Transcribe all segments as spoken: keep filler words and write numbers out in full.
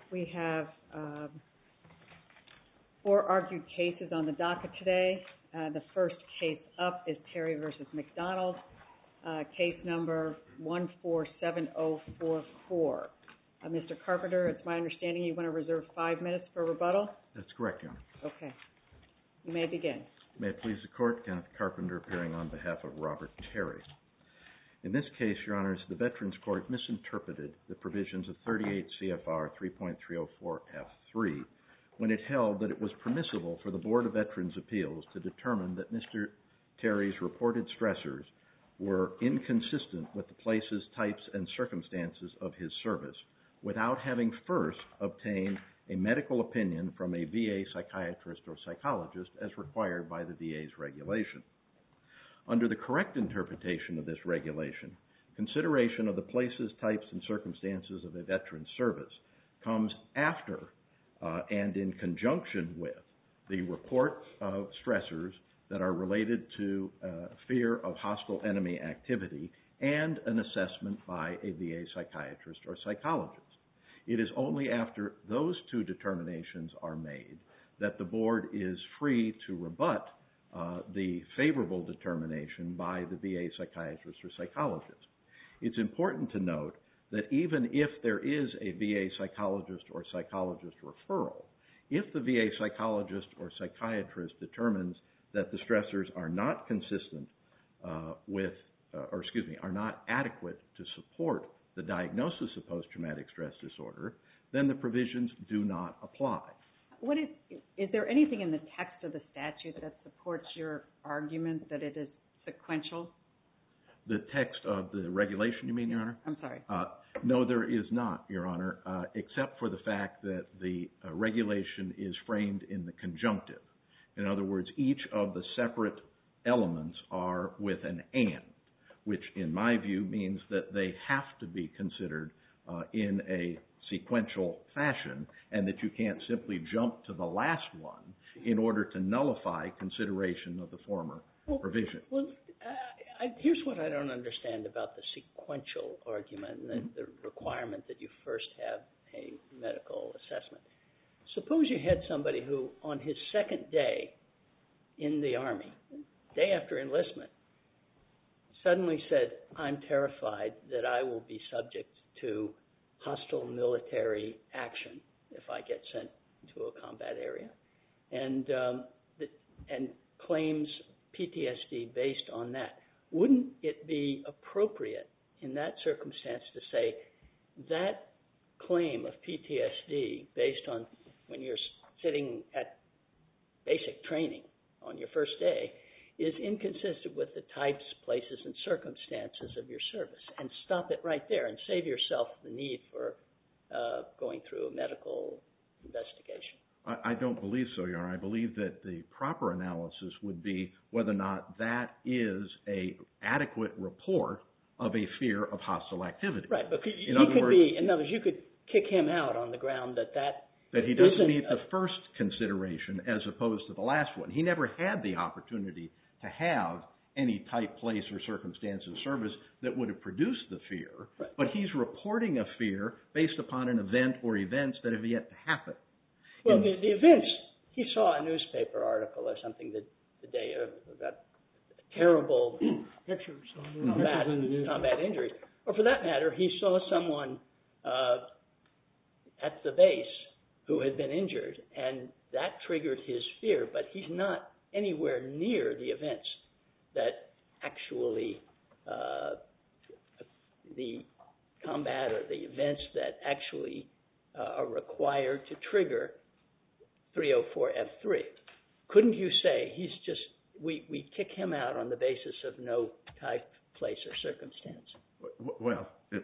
We have um, four argued cases on the docket today. Uh, the first case up is Terry versus McDonald, uh, case number one four seven zero four four. Uh, Mister Carpenter, it's my understanding you want to reserve five minutes for rebuttal? That's correct, Your Honor. Okay. You may begin. May it please the Court, Kenneth Carpenter appearing on behalf of Robert Terry. In this case, Your Honors, the Veterans Court misinterpreted the provisions of thirty-eight C F R three point three oh four F three when it held that it was permissible for the Board of Veterans' Appeals to determine that Mister Terry's reported stressors were inconsistent with the places, types, and circumstances of his service without having first obtained a medical opinion from a V A psychiatrist or psychologist as required by the V A's regulation. Under the correct interpretation of this regulation, consideration of the places, types, and circumstances of a veteran's service comes after uh, and in conjunction with the report of stressors that are related to uh, fear of hostile enemy activity and an assessment by a V A psychiatrist or psychologist. It is only after those two determinations are made that the Board is free to rebut uh, the favorable determination by the V A psychiatrist or psychologist. It's important to note that even if there is a V A psychologist or psychologist referral, if the V A psychologist or psychiatrist determines that the stressors are not consistent uh, with, uh, or excuse me, are not adequate to support the diagnosis of post-traumatic stress disorder, then the provisions do not apply. What is, is there anything in the text of the statute that supports your argument that it is sequential? The text of the regulation, you mean, Your Honor? I'm sorry. Uh, no, there is not, Your Honor, uh, except for the fact that the uh, regulation is framed in the conjunctive. In other words, each of the separate elements are with an and, which in my view means that they have to be considered uh, in a sequential fashion and that you can't simply jump to the last one in order to nullify consideration of the former well, provision. Well, uh, I, here's what I don't understand about the sequential argument and the, mm-hmm. the requirement that you first have a medical assessment. Suppose you had somebody who, on his second day in the Army, day after enlistment, suddenly said, I'm terrified that I will be subject to hostile military action if I get sent to a combat area, and um, the, and claims P T S D based on that. Wouldn't it be appropriate in that circumstance to say that claim of P T S D based on when you're sitting at basic training on your first day is inconsistent with the types, places, and circumstances of your service, and stop it right there and save yourself the need for uh, going through a medical investigation? I, I don't believe so, Your Honor. I believe that the proper analysis would be whether or not that is an adequate report of a fear of hostile activity. Right, but could, in he other could words, be, in other words, you could kick him out on the ground that that that he doesn't meet a, the first consideration as opposed to the last one. He never had the opportunity to have any type, place, or circumstance of service that would have produced the fear, right. But he's reporting a fear based upon an event or events that have yet to happen. Well, the, the events, he saw a newspaper article or something that the day of that terrible pictures, combat, combat injuries. Or for that matter, he saw someone uh, at the base who had been injured, and that triggered his fear, but he's not anywhere near the events that actually, uh, the combat or the events that actually uh, are required to trigger three oh four F three. Couldn't you say he's just, we, we kick him out on the basis of no type, place, or circumstance? Well, it,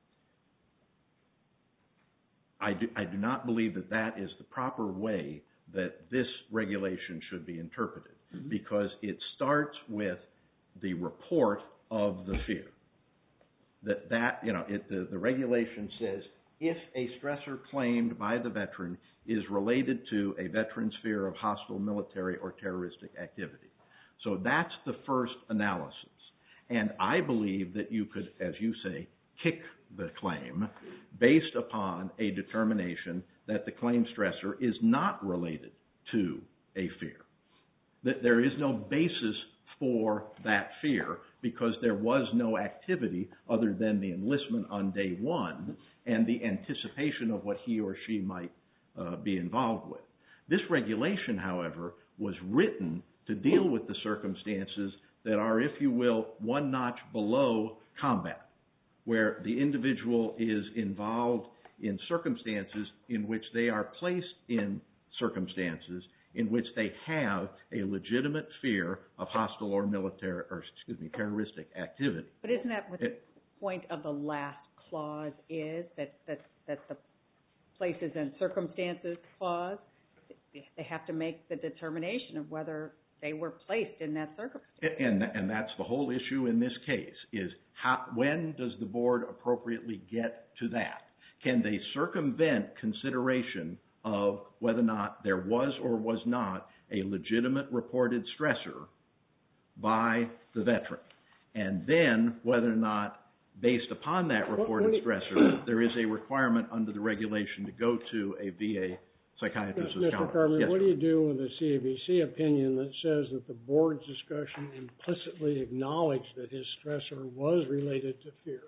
I, do, I do not believe that that is the proper way that this regulation should be interpreted, mm-hmm. because it starts with the report of the fear. That, that you know, it, the, the regulation says if a stressor claimed by the veteran is related to a veteran's fear of hostile military or terroristic activity. So that's the first analysis. And I believe that you could, as you say, kick the claim based upon a determination that the claim stressor is not related to a fear. That there is no basis for that fear because there was no activity other than the enlistment on day one and the anticipation of what he or she might uh, be involved with. This regulation, however, was written to deal with the circumstances that are, if you will, one notch below combat, where the individual is involved in circumstances in which they are placed in circumstances in which they have a legitimate fear of hostile or military, or excuse me, terroristic activity. But isn't that what it, the point of the last clause is, that, that, that the places and circumstances clause, they have to make the determination of whether they were placed in that circumstance. And, and that's the whole issue in this case, is how, when does the board appropriately get to that? Can they circumvent consideration of whether or not there was or was not a legitimate reported stressor by the veteran? And then whether or not, based upon that reported stressor, there is a requirement under the regulation to go to a V A psychiatrist. Mister Carman, yes, what do you do with a C A B C opinion that says that the board's discussion implicitly acknowledged that his stressor was related to fear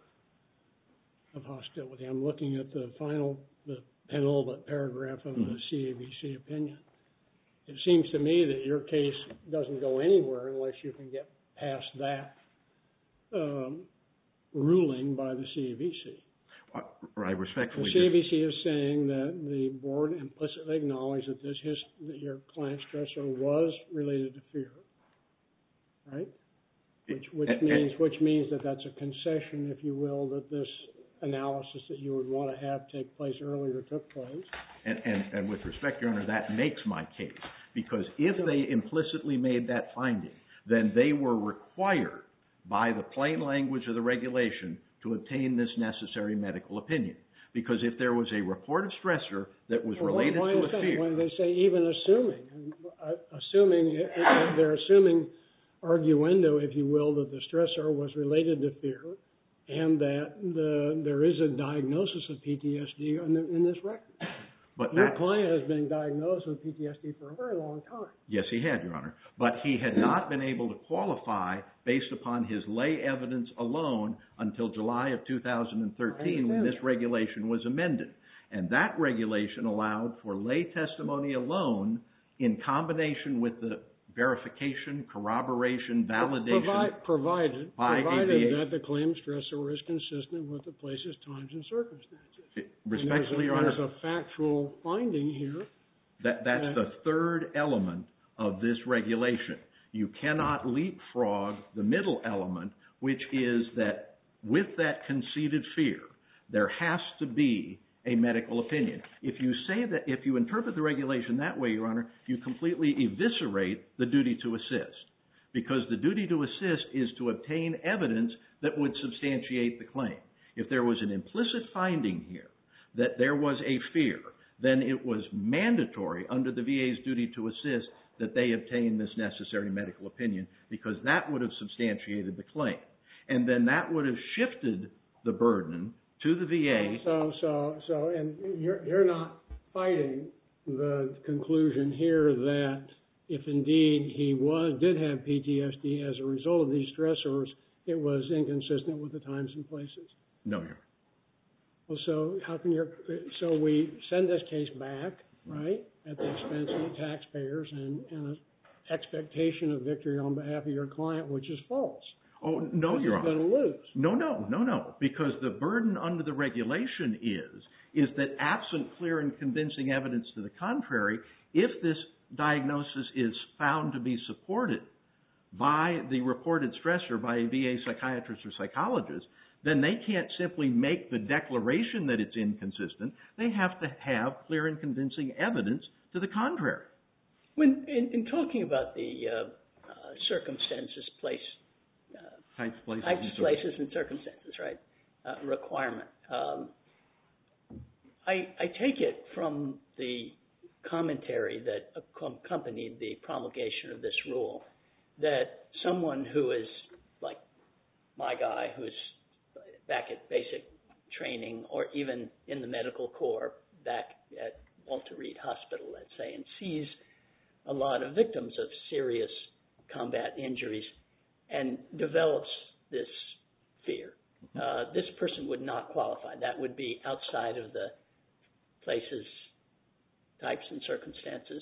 of hostility? I'm looking at the final, the penultimate paragraph of mm-hmm. the C A B C opinion. It seems to me that your case doesn't go anywhere unless you can get past that um, ruling by the C A B C. I respectfully. The C A B C is saying that the board implicitly acknowledged that this his, that your client's stressor was related to fear, right? Which which and, means and, which means that that's a concession, if you will, that this analysis that you would want to have take place earlier took place. And, and, and with respect, Your Honor, that makes my case, because if they implicitly made that finding, then they were required by the plain language of the regulation to obtain this necessary medical opinion. Because if there was a reported stressor that was well, related to a fear... When they say even assuming, assuming, they're assuming arguendo, if you will, that the stressor was related to fear, and that the, there is a diagnosis of P T S D in, in this record. But your that, client has been diagnosed with P T S D for a very long time. Yes, he had, Your Honor. But he had not been able to qualify based upon his lay evidence alone until July of two thousand thirteen when this regulation was amended. And that regulation allowed for lay testimony alone in combination with the verification, corroboration, validation. Provi- provided by provided that the claim stressor is consistent with the places, times, and circumstances. It, respectfully, Your Honor. There's a factual finding here. That, that's that, the third element of this regulation. You cannot leapfrog the middle element, which is that with that conceded fear, there has to be a medical opinion. If you say that, if you interpret the regulation that way, Your Honor, you completely eviscerate the duty to assist. Because the duty to assist is to obtain evidence that would substantiate the claim. If there was an implicit finding here that there was a fear, then it was mandatory under the V A's duty to assist that they obtain this necessary medical opinion, because that would have substantiated the claim. And then that would have shifted the burden to the V A. So, so, so, and you're, you're not fighting the conclusion here that if indeed he was, did have P T S D as a result of these stressors, it was inconsistent with the times and places. No, Your Honor. Well, so how can you, so we send this case back, right, at the expense of the taxpayers and, and an expectation of victory on behalf of your client, which is false. Oh, no, Your Honor. He's going to lose. No, no, no, no. Because the burden under the regulation is, is that absent clear and convincing evidence to the contrary, if this diagnosis is found to be supported by the reported stressor by a V A psychiatrist or psychologist, then they can't simply make the declaration that it's inconsistent. They have to have clear and convincing evidence to the contrary. When in, in talking about the uh, uh, circumstances, place, uh, types, places, types, and places, and circumstances, right? Uh, requirement. Um, I, I take it from the commentary that accompanied the promulgation of this rule that someone who is like my guy, who's back at basic training, or even in the medical corps back at Walter Reed Hospital, let's say, and sees a lot of victims of serious combat injuries and develops this fear. Uh, this person would not qualify. That would be outside of the places, types, and circumstances.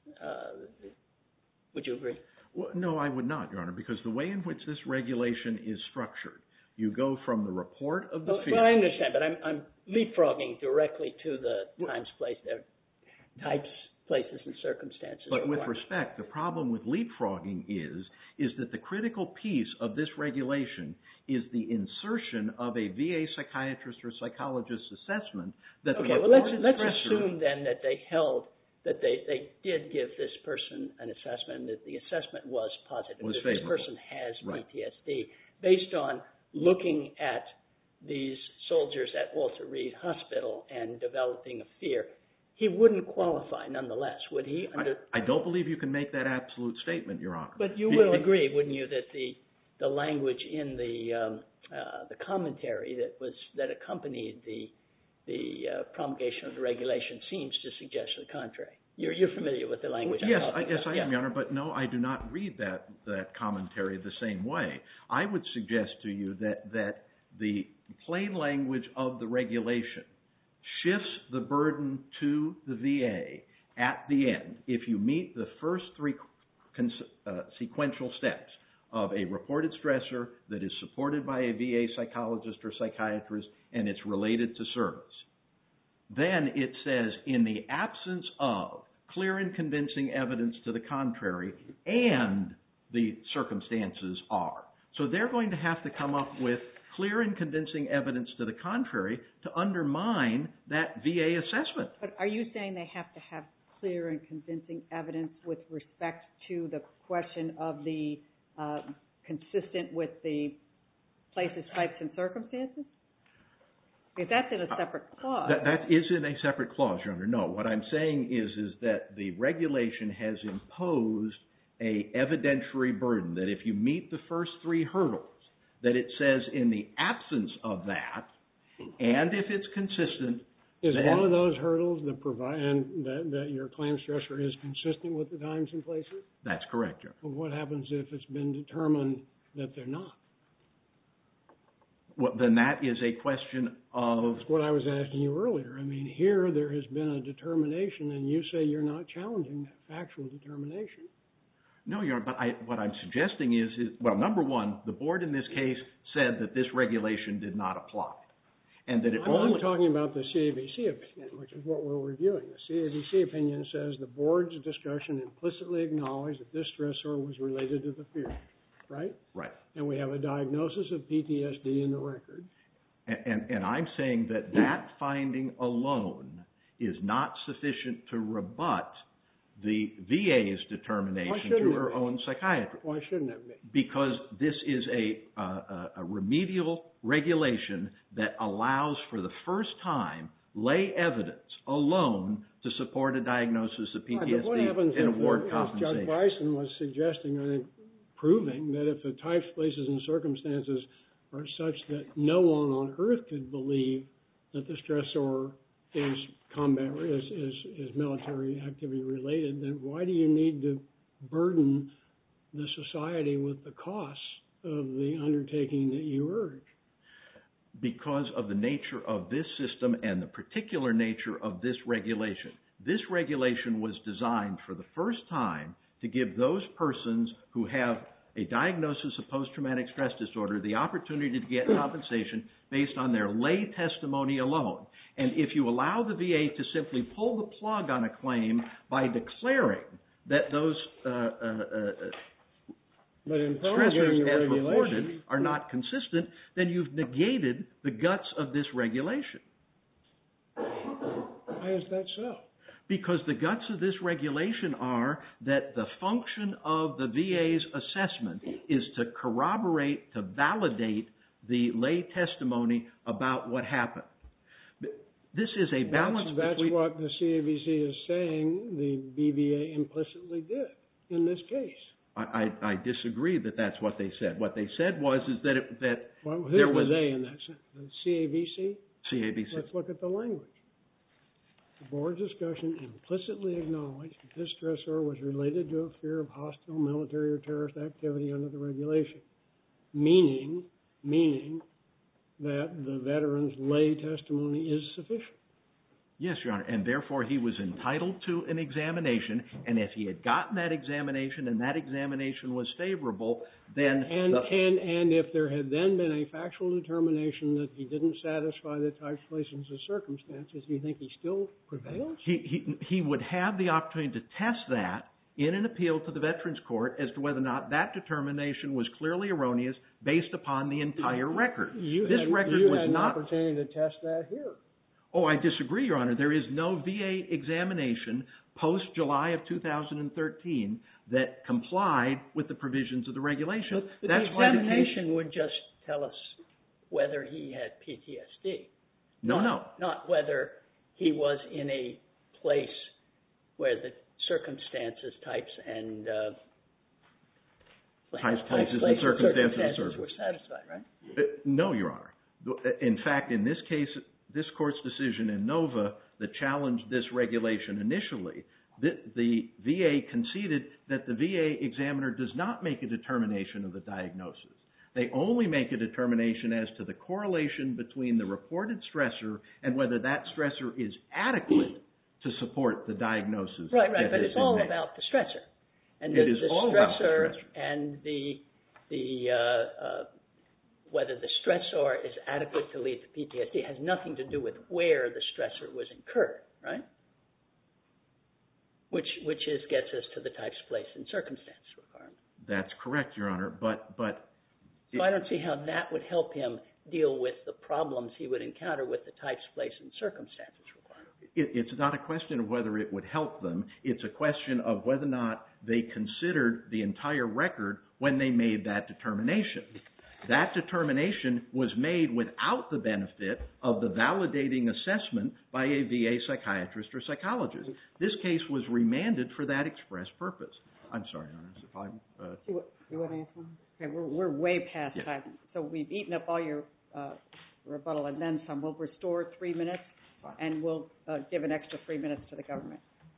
Uh, would you agree? Well, no, I would not, Your Honor, because the way in which this regulation is structured, you go from the report of the well, fear. Well, I understand, but I'm, I'm leapfrogging directly to the times, place, uh, types, places, and circumstances. But with requirement. respect, the problem with leapfrogging is, is that the critical piece of this regulation is the insertion of a V A psychiatrist or psychologist's assessment that okay, the well, let's, reported let's stressor, assume then that they held that they, they did give this person an assessment, that the assessment was positive, Was that this favorable. person has Right. P T S D, based on looking at these soldiers at Walter Reed Hospital and developing a fear. He wouldn't qualify nonetheless, would he? Under, I, I don't believe you can make that absolute statement, Your Honor. but you Be- will be- agree, wouldn't you, that the the language in the um, uh, the commentary that was that accompanied the the uh, promulgation of the regulation seems to suggest the contrary. You're you're familiar with the language? I'm Yes, I, talking yes, about. I yeah. am, Your Honor, but no, I do not read that that commentary the same way. I would suggest to you that that the plain language of the regulation shifts the burden to the V A at the end if you meet the first three cons- uh, sequential steps of a reported stressor that is supported by a V A psychologist or psychiatrist and it's related to service. Then it says, in the absence of clear and convincing evidence to the contrary, and the circumstances are. So they're going to have to come up with clear and convincing evidence to the contrary to undermine that V A assessment. But are you saying they have to have clear and convincing evidence with respect to the question of the uh, consistent with the places, types, and circumstances? Because that's in a separate clause. That, that is in a separate clause, Your Honor. No, what I'm saying is, is that the regulation has imposed a evidentiary burden that if you meet the first three hurdles, that it says in the absence of that, and if it's consistent, Is then, one of those hurdles the provide and that, that your claim stressor is consistent with the times and places? That's correct, Your Honor. Well, what happens if it's been determined that they're not? Well, then that is a question of... That's what I was asking you earlier. I mean, here there has been a determination, and you say you're not challenging that factual determination. No, Your Honor, but I, what I'm suggesting is, is, well, number one, the board in this case said that this regulation did not apply. And that it I'm, only... I'm talking about the C A B C opinion, which is what we're reviewing. The C A B C opinion says the board's discussion implicitly acknowledged that this stressor was related to the fear, right? Right. And we have a diagnosis of P T S D in the record. And, and, and I'm saying that that finding alone is not sufficient to rebut the V A's determination through her own psychiatrist. Why shouldn't it be? Because this is a, uh, a remedial regulation that allows for the first time lay evidence alone to support a diagnosis of P T S D right, but what happens and if, award as compensation. Judge Bryson was suggesting, I think, proving that if the types, places, and circumstances are such that no one on earth could believe that the stressor is combat is, is, is military activity related, then why do you need to burden the society with the costs of the undertaking that you urge? Because of the nature of this system and the particular nature of this regulation. This regulation was designed for the first time to give those persons who have a diagnosis of post-traumatic stress disorder the opportunity to get compensation based on their lay testimony alone. And if you allow the V A to simply pull the plug on a claim by declaring that those uh, uh, uh, But in stressors the as regulation, reported are not consistent, then you've negated the guts of this regulation. why is that so? Because the guts of this regulation are that the function of the V A's assessment is to corroborate, to validate the lay testimony about what happened. This is a balance That's, that's between... what the C A B C is saying the B V A implicitly did in this case. I, I, I disagree that that's what they said. What they said was is that it, that Well, who there were was... they in that sense? The C A B C? C A B C. Let's look at the language. The board's discussion implicitly acknowledged that this stressor was related to a fear of hostile military or terrorist activity under the regulation, meaning, meaning that the veteran's lay testimony is sufficient. Yes, Your Honor, and therefore he was entitled to an examination, and if he had gotten that examination and that examination was favorable, then... And, the, and, and if there had then been a factual determination that he didn't satisfy the types, places, and circumstances, do you think he still prevails? he, he, he would have the opportunity to test that in an appeal to the Veterans Court as to whether or not that determination was clearly erroneous based upon the entire record. You this had, record you was had an not... opportunity to test that here. Oh, I disagree, Your Honor. There is no V A examination post-July of two thousand thirteen that complied with the provisions of the regulation. But, but That's the why the examination case... would just tell us whether he had P T S D. No, not, no. Not whether he was in a place where the circumstances, types, and... Uh, Types, types, places, and places, circumstances, circumstances of were satisfied, right? Uh, no, Your Honor. In fact, in this case, this Court's decision in Nova that challenged this regulation initially, the, the V A conceded that the V A examiner does not make a determination of the diagnosis. They only make a determination as to the correlation between the reported stressor and whether that stressor is adequate to support the diagnosis. Right, right, that but has it's been all made. about the stressor. And It the, is the all about the stressor stressor. and the, the uh, uh, whether the stressor is adequate to lead to P T S D has nothing to do with where the stressor was incurred, right? Which which is gets us to the types, place, and circumstance requirement. That's correct, Your Honor, but... but so I don't see how that would help him deal with the problems he would encounter with the types, place, and circumstances requirement. It, it's not a question of whether it would help them. It's a question of whether or not they considered the entire record when they made that determination. That determination was made without the benefit of the validating assessment by a V A psychiatrist or psychologist. This case was remanded for that express purpose. I'm sorry, Your Honor, if I'm... Uh, You, you want to answer? Okay, we're, we're way past Yeah. time. So we've eaten up all your uh, rebuttal and then some. We'll restore three minutes, and we'll uh, give an extra three minutes to the government.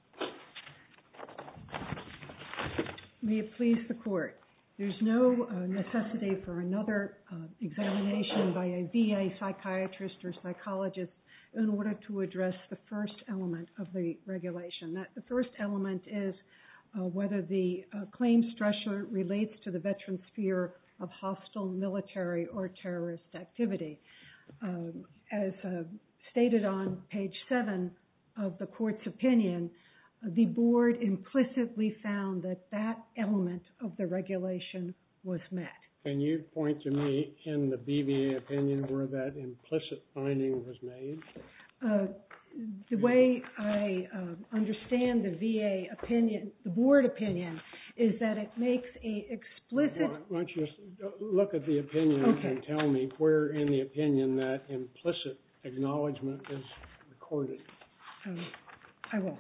May it please the Court. There's no uh, necessity for another uh, examination by a V A psychiatrist or psychologist in order to address the first element of the regulation. That the first element is uh, whether the uh, claim stressor relates to the veteran's fear of hostile military or terrorist activity. Um, as uh, stated on page seven of the Court's opinion, the Board implicitly found that that element of the regulation was met. Can you point to me in the B V A opinion where that implicit finding was made? Uh, the way I uh, understand the V A opinion, the Board opinion, is that it makes a explicit... Why, why don't you just look at the opinion Okay. and tell me where in the opinion that implicit acknowledgement is recorded. Um, I will.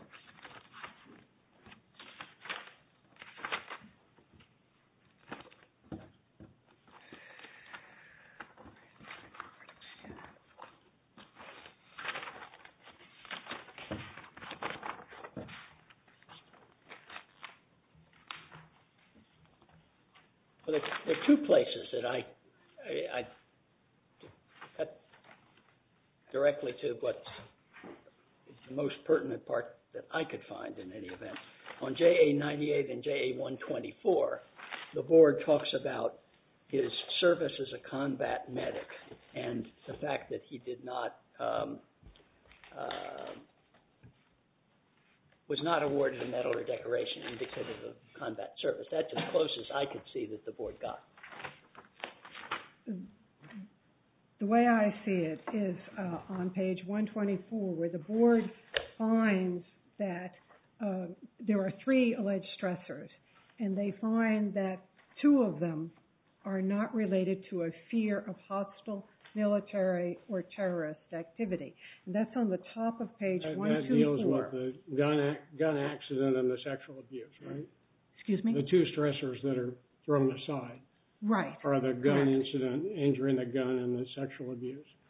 Well, there, there are two places that I, I, I cut directly to what's the most pertinent part that I could find in any event. On J A ninety-eight and J A one twenty-four, the Board talks about his service as a combat medic and the fact that he did not, um, uh, was not awarded a medal or decoration indicative of combat service. That's as close as I could see that the Board got. The way I see it is uh, on page one twenty-four, where the Board finds that uh, there are three alleged stressors, and they find that two of them are not related to a fear of hostile military or terrorist activity. And that's on the top of page That, one that twenty-four. deals with the gun, ac- gun accident and the sexual abuse, right? Excuse me? The two stressors that are thrown aside Right. are the gun Correct. incident, injuring the gun, and the sexual abuse.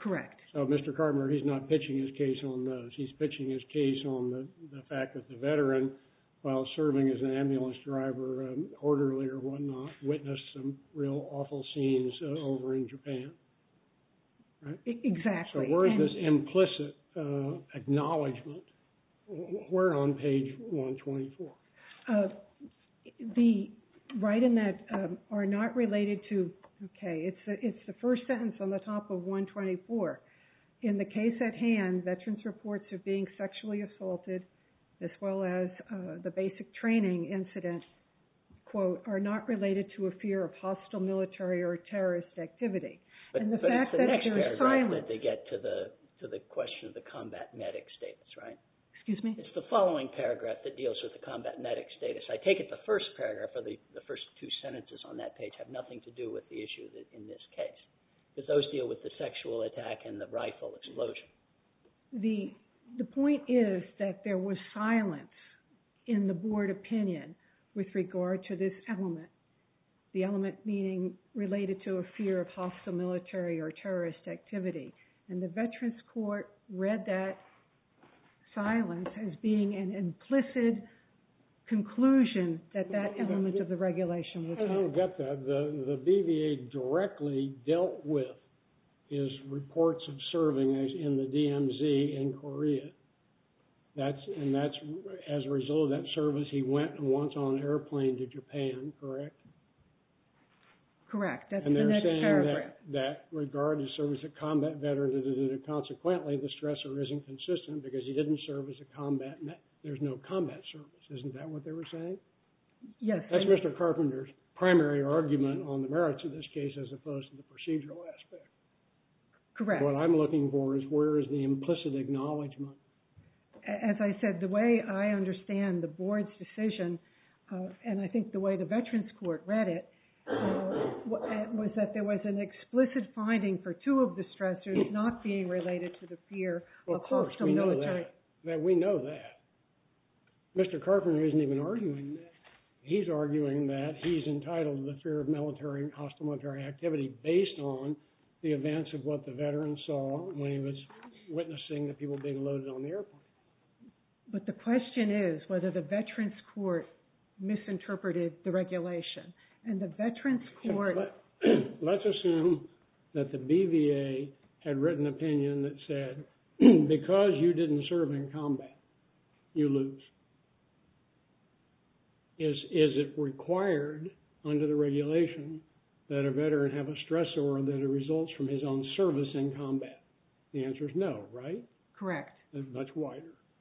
Correct. So Mister Carpenter, he's not pitching his case on those. He's pitching his case on the, the fact that the veteran, while serving as an ambulance driver, um, orderly or whatnot, witnessed some real awful scenes uh, over in Japan. Right? Exactly. So where's and this implicit uh, acknowledgement? Where on page one twenty-four? Uh, the right in that um, are not related to. Okay, it's the, it's the first sentence on the top of one twenty-four. In the case at hand, veterans' reports of being sexually assaulted, as well as uh, the basic training incident, quote, are not related to a fear of hostile military or terrorist activity. But, and the but fact it's the that next there's paragraph silence. that they get to the to the question of the combat medic status, right? Excuse me? It's the following paragraph that deals with the combat medic status. I take it the first paragraph, or the, the first two sentences on that page, have nothing to do with the issue that, in this case, because those deal with the sexual attack and the rifle explosion. The the point is that there was silence in the board opinion with regard to this element. The element meaning related to a fear of hostile military or terrorist activity. And the Veterans Court read that silence as being an implicit conclusion that that element of the regulation was I don't get that. The, the B V A directly dealt with his reports of serving as in the D M Z in Korea. That's, and that's as a result of that service, he went once on an airplane to Japan, correct? Correct. That's and the they're next saying paragraph. that, that regard to service as a combat veteran, da, da, da, da, consequently, the stressor isn't consistent because he didn't serve as a combat. There's no combat service. Isn't that what they were saying? Yes. That's Mister Carpenter's primary argument on the merits of this case as opposed to the procedural aspect. Correct. What I'm looking for is where is the implicit acknowledgement? As I said, the way I understand the board's decision, uh, and I think the way the Veterans Court read it, uh, was that there was an explicit finding for two of the stressors not being related to the fear Well, of, of course, hostile we know military. that. that. We know that. Mister Carpenter isn't even arguing that. He's arguing that he's entitled to the fear of military and hostile military activity based on the events of what the veteran saw when he was witnessing the people being loaded on the airplane. But the question is whether the Veterans Court misinterpreted the regulation. And the Veterans Court... Let, let's assume that the B V A had written an opinion that said, because you didn't serve in combat, you lose. Is, is it required under the regulation that a veteran have a stressor that results from his own service in combat? The answer is no, right? Correct. It's much wider.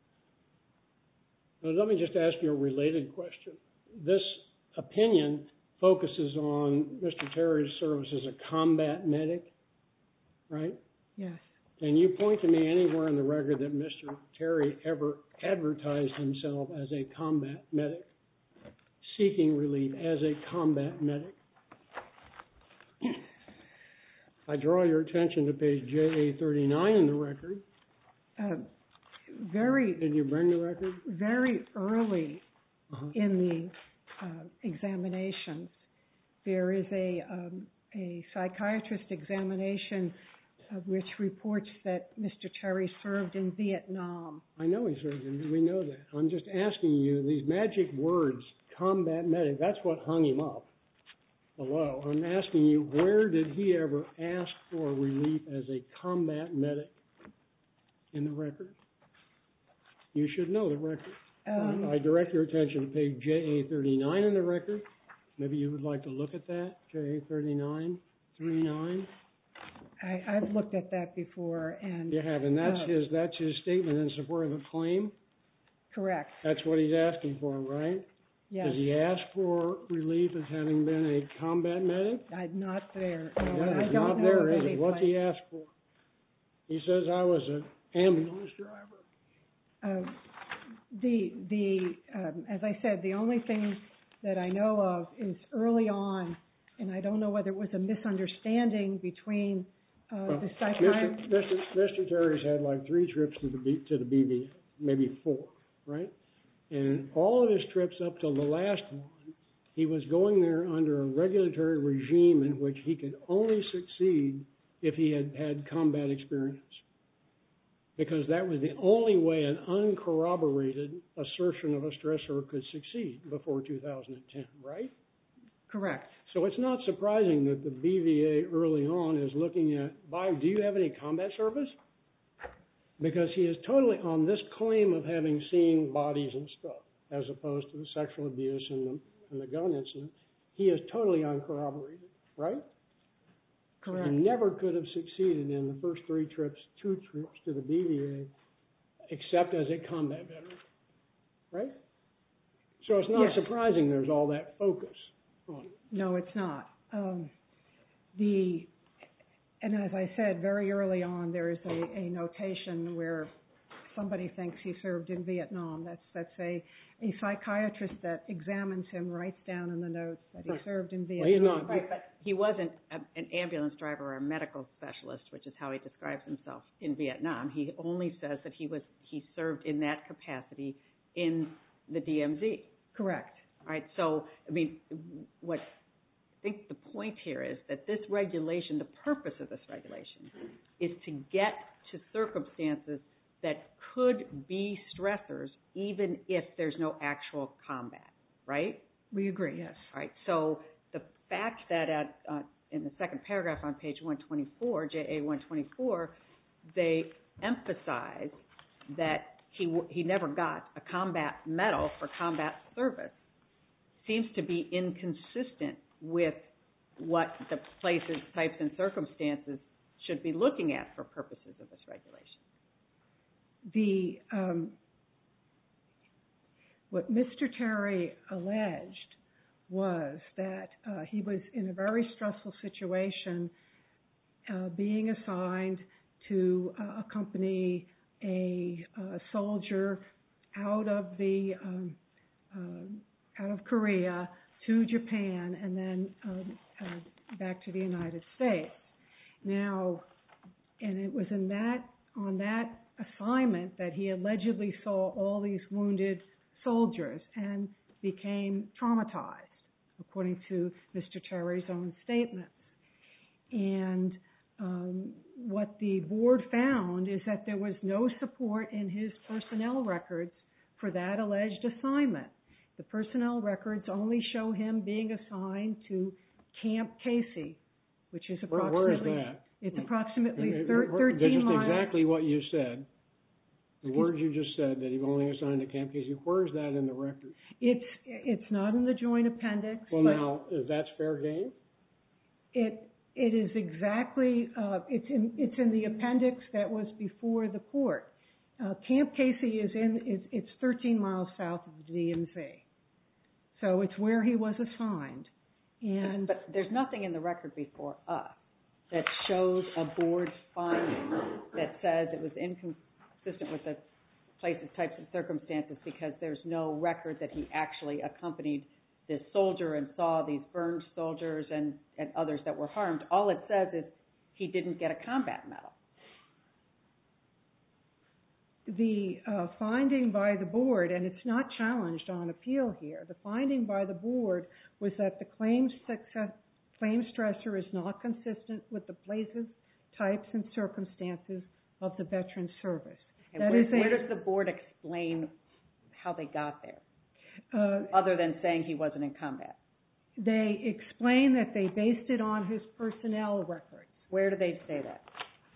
Now, let me just ask you a related question. This opinion focuses on Mister Terry's service as a combat medic, right? Yes. Can you point to me anywhere in the record that Mister Terry ever advertised himself as a combat medic, seeking relief as a combat medic? I draw your attention to page J A thirty-nine in the record. Uh, very... Did you bring the record? Very early uh-huh. in the uh, examinations, there is a, um, a psychiatrist examination uh, which reports that Mister Terry served in Vietnam. I know he served in, we know that. I'm just asking you, these magic words, combat medic, that's what hung him up below. I'm asking you, where did he ever ask for relief as a combat medic in the record? You should know the record. Um, I direct your attention to page J A thirty-nine in the record. Maybe you would like to look at that, J A thirty-nine, thirty-nine. I, I've looked at that before, and you have, and that's uh, his that's his statement in support of the claim. Correct. That's what he's asking for, right? Yes. Does he ask for relief as having been a combat medic? I'm not there. No, yeah, I don't not know there, of is any it? What's place. he asked for? He says I was an ambulance driver. Uh, the the um, as I said, the only thing that I know of is early on, and I don't know whether it was a misunderstanding between uh, well, the psychiatrist. Mister Mister Terry's had like three trips to the B, to the B V A, maybe four, right? And all of his trips up till the last one, he was going there under a regulatory regime in which he could only succeed if he had had combat experience, because that was the only way an uncorroborated assertion of a stressor could succeed before two thousand ten, right? Correct. So it's not surprising that the B V A early on is looking at, Bob, do you have any combat service? Because he is totally on this claim of having seen bodies and stuff, as opposed to the sexual abuse and the, and the gun incident. He is totally uncorroborated, right? Correct. He never could have succeeded in the first three trips, two trips to the B V A, except as a combat veteran, right? So it's not Yes. surprising there's all that focus on it. No, it's not. Um, the and as I said very early on, there is a, a notation where somebody thinks he served in Vietnam. That's that's a a psychiatrist that examines him writes down in the notes that he Right. served in Well, Vietnam. he's not. Right, but he wasn't a, an ambulance driver or a medical specialist, which is how he describes himself in Vietnam. He only says that he was he served in that capacity in the D M Z. Correct. All right, so I mean, what I think the point here is that this regulation, the purpose of this regulation, is to get to circumstances that could be stressors, even if there's no actual combat. Right? We agree. Yes. All right, so the fact that at, uh, in the second paragraph on page one twenty-four, J A one twenty-four, they emphasize that he w- he never got a combat medal for combat service seems to be inconsistent with what the places, types, and circumstances should be looking at for purposes of this regulation. The um, what Mister Terry alleged was that uh, he was in a very stressful situation, uh, being assigned to uh, accompany a uh, soldier out of the um, uh, out of Korea to Japan and then um, uh, back to the United States. Now, and it was in that on that assignment that he allegedly saw all these wounded soldiers and became traumatized, according to Mister Terry's own statements. And um, what the board found is that there was no support in his personnel records for that alleged assignment. The personnel records only show him being assigned to Camp Casey, which is approximately... Where, where is that? It's approximately It- it- thir- where- thirteen just miles... exactly what you said. The words you just said, that he only assigned to Camp Casey, where is that in the record? It's it's not in the joint appendix. Well, but now, is that fair game? It it is exactly uh, it's in it's in the appendix that was before the court. Uh, Camp Casey is in is it's thirteen miles south of the D M Z, so it's where he was assigned. And But there's nothing in the record before us that shows a board finding that says it was inconsistent with the places, types, and circumstances because there's no record that he actually accompanied this soldier and saw these burned soldiers and, and others that were harmed. All it says is he didn't get a combat medal. the uh, finding by the board, and it's not challenged on appeal here, the finding by the board was that the claim success, claim stressor is not consistent with the places, types, and circumstances of the veteran's service. And That where, is a, where does the board explain how they got there, uh, other than saying he wasn't in combat? they explain that they based it on his personnel records. Where do they say that?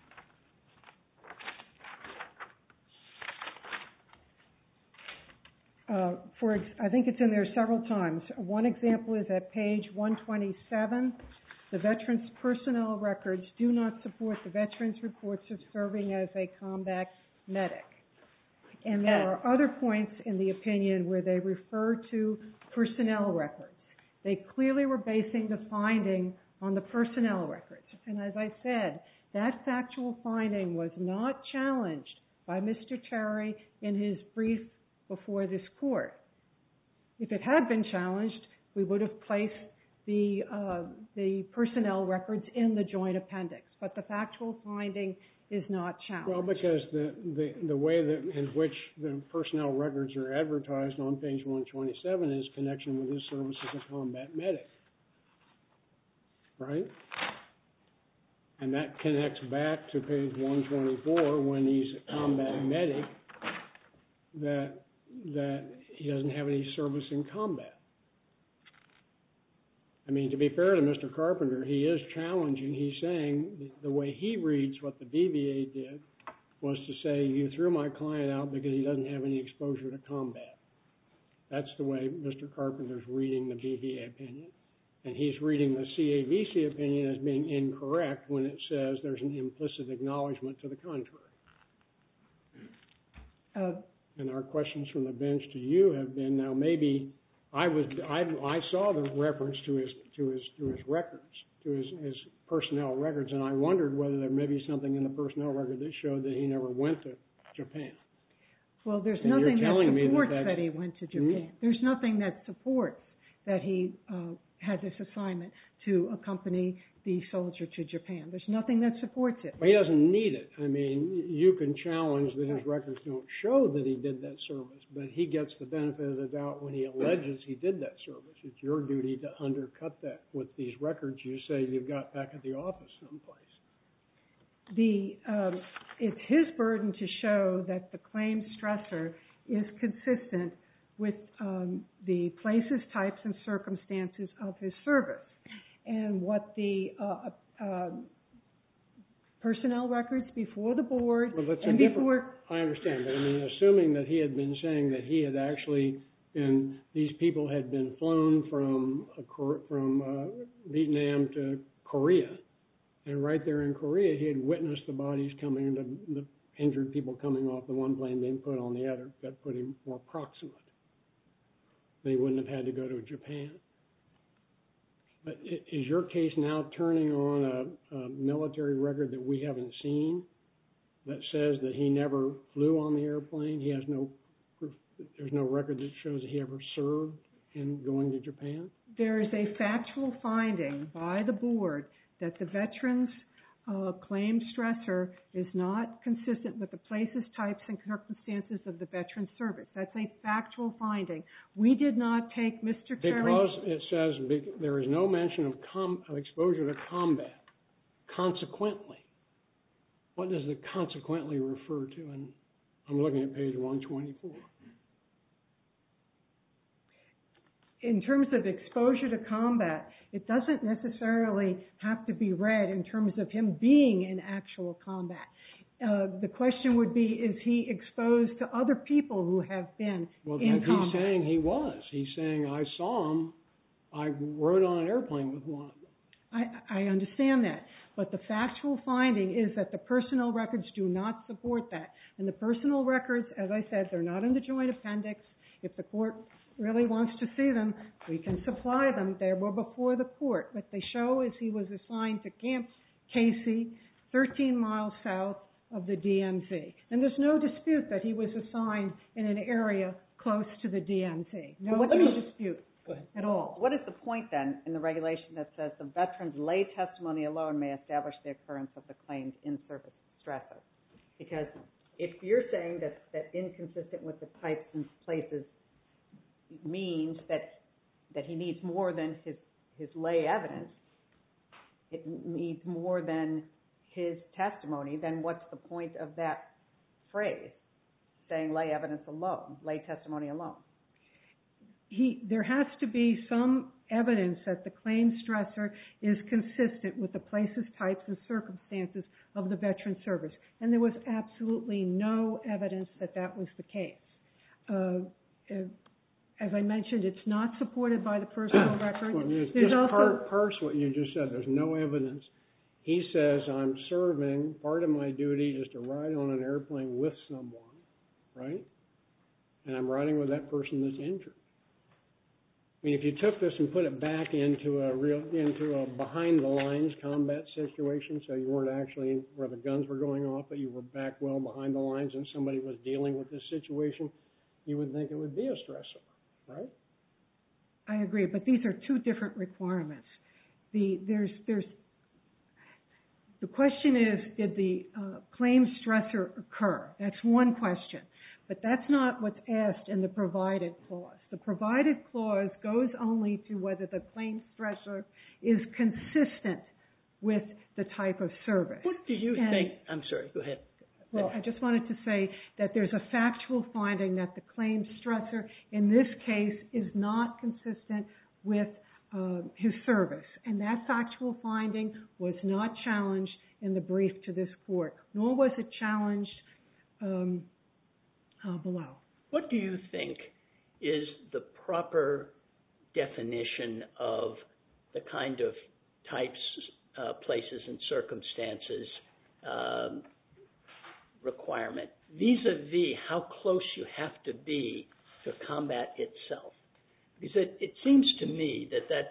Uh, for ex- I think it's in there several times. One example is at page one twenty-seven. The veteran's personnel records do not support the veteran's reports of serving as a combat medic. And there are other points in the opinion where they refer to personnel records. They clearly were basing the finding on the personnel records. And as I said, that factual finding was not challenged by Mister Terry in his brief before this court. If it had been challenged, we would have placed the uh, the personnel records in the joint appendix. But the factual finding is not challenged. Well, because the, the, the way that in which the personnel records are advertised on page one twenty-seven is connection with his service as a combat medic. Right? And that connects back to page one twenty-four when he's a combat medic, that that he doesn't have any service in combat. I mean, to be fair to Mister Carpenter, he is challenging. He's saying the way he reads what the B V A did was to say, you threw my client out because he doesn't have any exposure to combat. That's the way Mister Carpenter's reading the B V A opinion. And he's reading the C A V C opinion as being incorrect when it says there's an implicit acknowledgement to the contrary. Uh, and our questions from the bench to you have been, now maybe I was I, I saw the reference to his to his to his records, to his, his personnel records, and I wondered whether there may be something in the personnel record that showed that he never went to Japan. Well, there's and nothing that supports that, that he went to Japan. Hmm? There's nothing that supports that he uh, had this assignment to accompany the soldier to Japan. There's nothing that supports it. Well, he doesn't need it. I mean, you can challenge that his records don't show that he did that service, but he gets the benefit of the doubt when he alleges he did that service. It's your duty to undercut that with these records you say you've got back at the office someplace. The um, it's his burden to show that the claimed stressor is consistent with um, the places, types, and circumstances of his service. And what the uh, uh, personnel records before the board well, that's and before... I understand, but I mean, assuming that he had been saying that he had actually been, these people had been flown from, a, from uh, Vietnam to Korea, and right there in Korea he had witnessed the bodies coming, the, the injured people coming off the one plane being put on the other, that put him more proximate. They wouldn't have had to go to Japan. But is your case now turning on a, a military record that we haven't seen that says that he never flew on the airplane? He has no proof, there's no record that shows that he ever served in going to Japan? There is a factual finding by the board that the veteran's uh, claimed stressor is not consistent with the places, types, and circumstances of the veteran's service. That's a factual finding. We did not take Mister Terry... Because it says there is no mention of, com, of exposure to combat. Consequently. What does the consequently refer to? And I'm looking at page one twenty-four. In terms of exposure to combat, it doesn't necessarily have to be read in terms of him being in actual combat. Uh, the question would be, is he exposed to other people who have been well, in combat? Well, he's saying he was. He's saying, I saw him. I rode on an airplane with one of them. I, I understand that. But the factual finding is that the personnel records do not support that. And the personnel records, as I said, they're not in the joint appendix. If the court really wants to see them, we can supply them. They were before the court. What they show is he was assigned to Camp Casey, thirteen miles south of the D M Z. And there's no dispute that he was assigned in an area close to the D M Z. No, what no dispute at all. What is the point then in the regulation that says the veteran's lay testimony alone may establish the occurrence of the claimed in-service stressor? Because if you're saying that, that inconsistent with the types and places means that that he needs more than his, his lay evidence, it needs more than his testimony, then what's the point of that phrase, saying lay evidence alone, lay testimony alone? He, there has to be some evidence that the claimed stressor is consistent with the places, types, and circumstances of the veteran's service. And there was absolutely no evidence that that was the case. Uh, uh, As I mentioned, it's not supported by the personnel records. Well, there's, there's just also par- parse what you just said. There's no evidence. He says, I'm serving, part of my duty is to ride on an airplane with someone, right? And I'm riding with that person that's injured. I mean, if you took this and put it back into a real, into a behind-the-lines combat situation, so you weren't actually where the guns were going off, but you were back well behind the lines and somebody was dealing with this situation, you would think it would be a stressor. Right? I agree, but these are two different requirements. The there's there's the question is, did the uh, claimed stressor occur? That's one question, but that's not what's asked in the provided clause. The provided clause goes only to whether the claimed stressor is consistent with the type of service. What do you and, think? I'm sorry, go ahead. Well, I just wanted to say that there's a factual finding that the claimed stressor in this case is not consistent with uh, his service. And that factual finding was not challenged in the brief to this court, nor was it challenged um, uh, below. What do you think is the proper definition of the kind of types, uh, places, and circumstances um, requirement, vis-a-vis how close you have to be to combat itself? Because it, it seems to me that that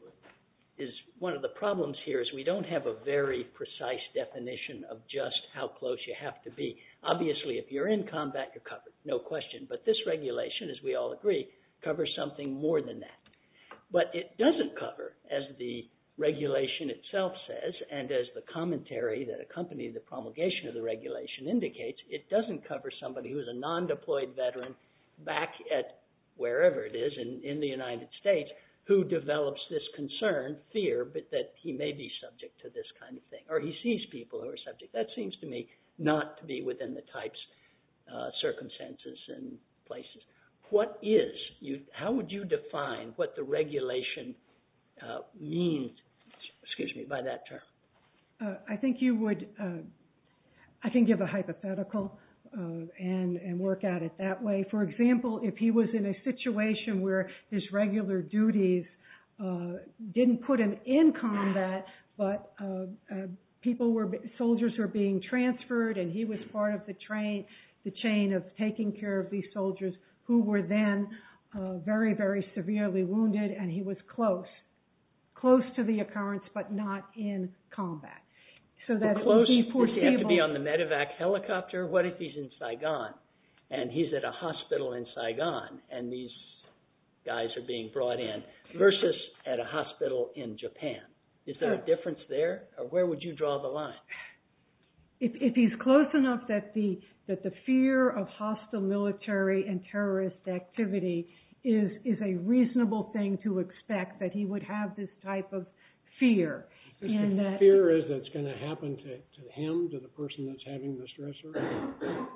is one of the problems here is we don't have a very precise definition of just how close you have to be. Obviously, if you're in combat, you're covered, no question. But this regulation, as we all agree, covers something more than that. But it doesn't cover, as the regulation itself says, and as the commentary that accompanied the promulgation of the regulation indicates, it doesn't cover somebody who is a non-deployed veteran back at wherever it is in, in the United States who develops this concern, fear, but that he may be subject to this kind of thing, or he sees people who are subject. That seems to me not to be within the types, uh, circumstances, and places. What is, you, how would you define what the regulation uh, means, excuse me, by that term? Uh, I think you would, uh, I can give a hypothetical uh, and, and work at it that way. For example, if he was in a situation where his regular duties uh, didn't put him in combat, but uh, uh, people were, soldiers were being transferred and he was part of the train, the chain of taking care of these soldiers who were then uh, very, very severely wounded, and he was close, close to the occurrence, but not in combat. So that well, it close, would be foreseeable. Does he have to be on the medevac helicopter? What if he's in Saigon, and he's at a hospital in Saigon, and these guys are being brought in, versus at a hospital in Japan? Is there a difference there, or where would you draw the line? If, if he's close enough that the that the fear of hostile military and terrorist activity is is a reasonable thing to expect, that he would have this type of fear. And the that fear is that's going to happen to, to him, to the person that's having the stressor.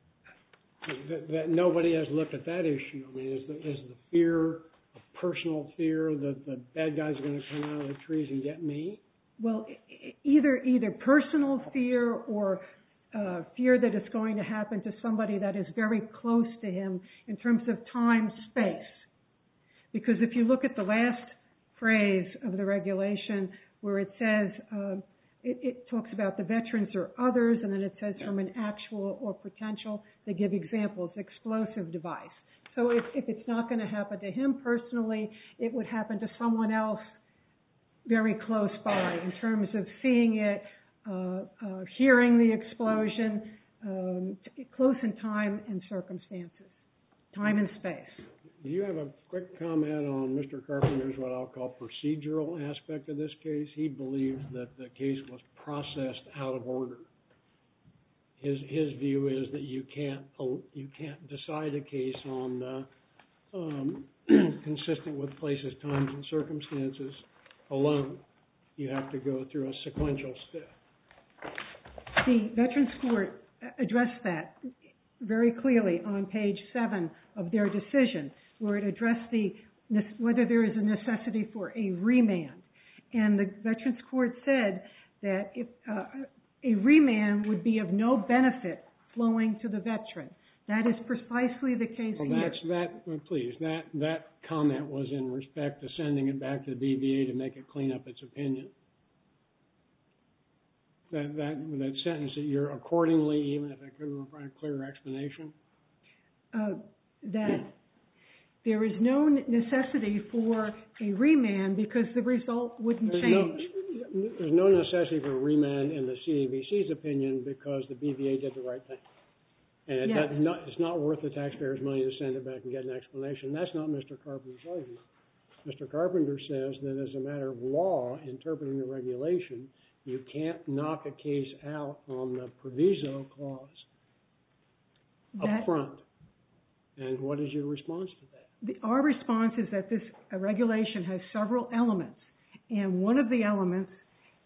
that, that nobody has looked at that issue. I mean, is the, is the fear a personal fear that the bad guys are going to come out of the trees and get me? Well, either either personal fear or uh, fear that it's going to happen to somebody that is very close to him in terms of time, space. Because if you look at the last phrase of the regulation where it says, uh, it, it talks about the veterans or others, and then it says from an actual or potential, they give examples, explosive device. So if, if it's not going to happen to him personally, it would happen to someone else very close by in terms of seeing it, uh, uh, hearing the explosion, um, t- close in time and circumstances, time and space. Do you have a quick comment on Mister Carpenter's what I'll call procedural aspect of this case? He believes that the case was processed out of order. His his view is that you can't you can't decide a case on uh, um, consistent with places, times, and circumstances alone. You have to go through a sequential step. The Veterans Court addressed that very clearly on page seven of their decision, where it addressed the whether there is a necessity for a remand. And the Veterans Court said that if, uh, a remand would be of no benefit flowing to the veteran. That is precisely the case well, here. That's that. Well, please, that that comment was in respect to sending it back to the B V A to make it clean up its opinion. That that that sentence that you're accordingly, even if I could provide a clearer explanation. Uh, that there is no necessity for a remand because the result wouldn't there's change. No, there's no necessity for a remand in the C A V C's opinion because the B V A did the right thing. And it yes. does not, it's not worth the taxpayers' money to send it back and get an explanation. That's not Mister Carpenter's argument. Mister Carpenter says that as a matter of law, interpreting the regulation, you can't knock a case out on the proviso clause that, up front. And what is your response to that? The, our response is that this uh, regulation has several elements. And one of the elements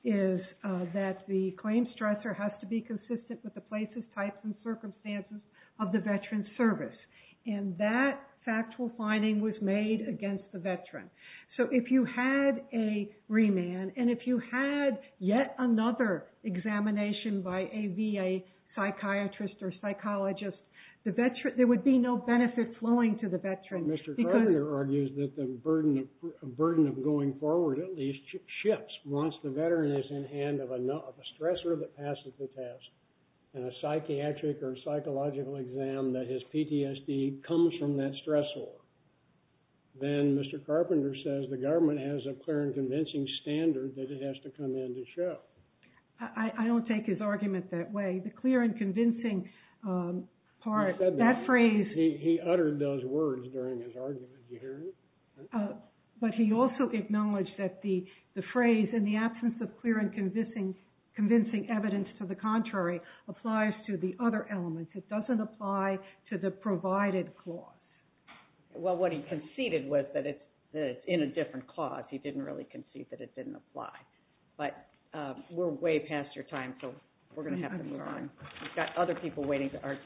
is uh, that the claim stressor has to be consistent with the places, types, and circumstances of the veteran's service. And that factual finding was made against the veteran. So if you had a remand, and if you had yet another examination by a V A psychiatrist or psychologist, the veteran, there would be no benefit flowing to the veteran. Well, Mister Carpenter argues that the burden of burden of going forward at least shifts once the veteran is in hand of a, of a stressor that passes the test and a psychiatric or psychological exam that his P T S D comes from that stressor. Then Mister Carpenter says the government has a clear and convincing standard that it has to come in to show. I, I don't take his argument that way. The clear and convincing um, part, that, that phrase... He, he uttered those words during his argument. Did you hear it? Uh, but he also acknowledged that the, the phrase, in the absence of clear and convincing, convincing evidence to the contrary, applies to the other elements. It doesn't apply to the provided clause. Well, what he conceded was that it's, that it's in a different clause. He didn't really concede that it didn't apply. But uh, we're way past your time, so we're going to have to move on. We've got other people waiting to argue.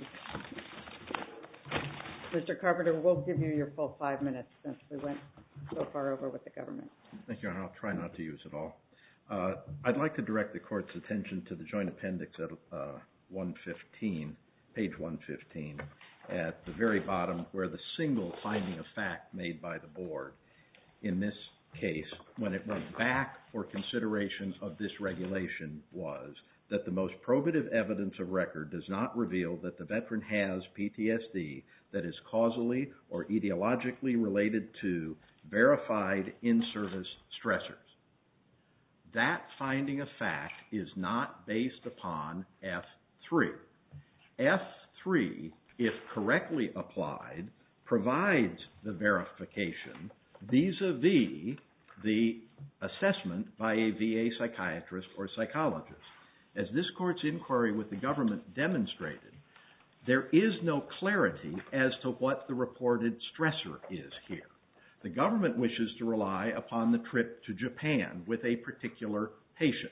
Mister Carpenter, we'll give you your full five minutes since we went so far over with the government. Thank you, Your Honor. I'll try not to use it all. Uh, I'd like to direct the Court's attention to the Joint Appendix at uh, one fifteen, page one fifteen, at the very bottom where the single finding of fact made by the Board in this case, when it went back for consideration of this regulation, was that the most probative evidence of record does not reveal that the veteran has P T S D that is causally or etiologically related to verified in-service stressors. That finding of fact is not based upon F three. F three, if correctly applied, provides the verification vis-a-vis the assessment by a V A psychiatrist or psychologist. As this Court's inquiry with the government demonstrated, there is no clarity as to what the reported stressor is here. The government wishes to rely upon the trip to Japan with a particular patient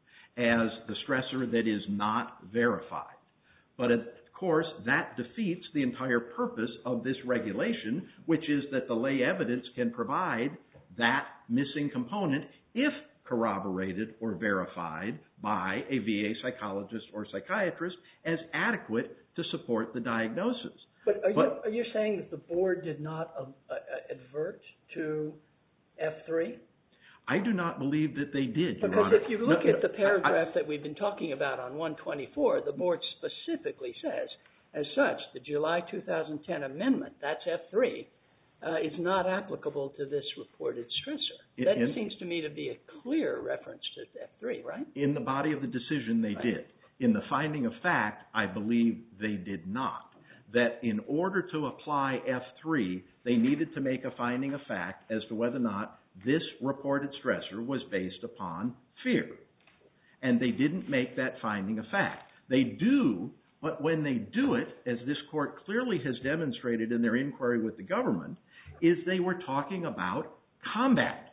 as the stressor that is not verified. But of course, that defeats the entire purpose of this regulation, which is that the lay evidence can provide that missing component if corroborated or verified by a V A psychologist or psychiatrist as adequate to support the diagnosis. But are, but, you, are you saying that the Board did not uh, uh, advert to F three? I do not believe that they did, Your Because Honor. if you look no, at the paragraph I, that we've been talking about on one twenty-four, the Board specifically says, as such, the July two thousand ten amendment, that's F three, uh, is not applicable to this reported stressor. In, that in, seems to me to be a clear reference to F three, right? In the body of the decision, they right. did. In the finding of fact, I believe they did not. That in order to apply F three, they needed to make a finding of fact as to whether or not this reported stressor was based upon fear. And they didn't make that finding of fact. They do, but when they do it, as this Court clearly has demonstrated in their inquiry with the government, is they were talking about combat.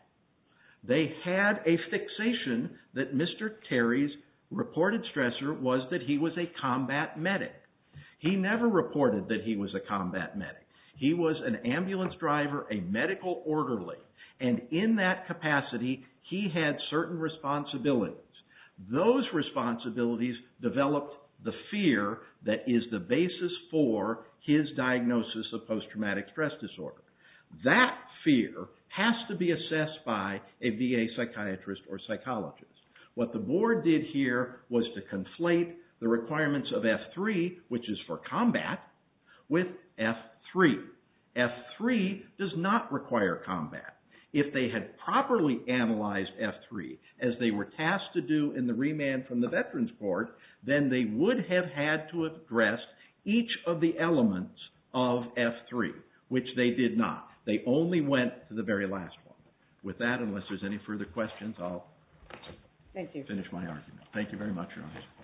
They had a fixation that Mister Terry's reported stressor was that he was a combat medic. He never reported that he was a combat medic. He was an ambulance driver, a medical orderly, and in that capacity, he had certain responsibilities. Those responsibilities developed the fear that is the basis for his diagnosis of post-traumatic stress disorder. That fear has to be assessed by a V A psychiatrist or psychologist. What the Board did here was to conflate the requirements of F three, which is for combat, with F three. F three does not require combat. If they had properly analyzed F three, as they were tasked to do in the remand from the Veterans Court, then they would have had to have addressed each of the elements of F three, which they did not. They only went to the very last one. With that, unless there's any further questions, I'll Thank you. finish my argument. Thank you very much, Your Honor.